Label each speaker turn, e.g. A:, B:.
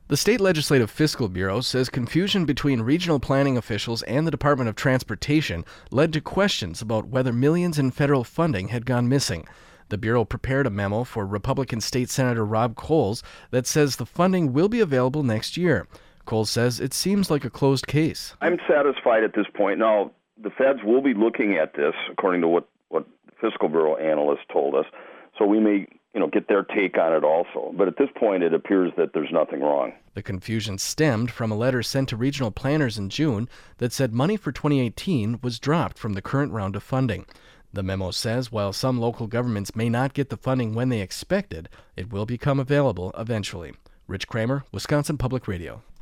A: The State Legislative Fiscal Bureau says confusion between regional planning officials and the Department of Transportation led to questions about whether millions in federal funding had gone missing. The Bureau prepared a memo for Republican State Senator Rob Coles that says the funding will be available next year. Coles says it seems like a closed case.
B: I'm satisfied at this point. Now, the feds will be looking at this, according to what the Fiscal Bureau analysts told us, so we may get their take on it also. But at this point, it appears that there's nothing wrong.
A: The confusion stemmed from a letter sent to regional planners in June that said money for 2018 was dropped from the current round of funding. The memo says while some local governments may not get the funding when they expected, it will become available eventually. Rich Kramer, Wisconsin Public Radio.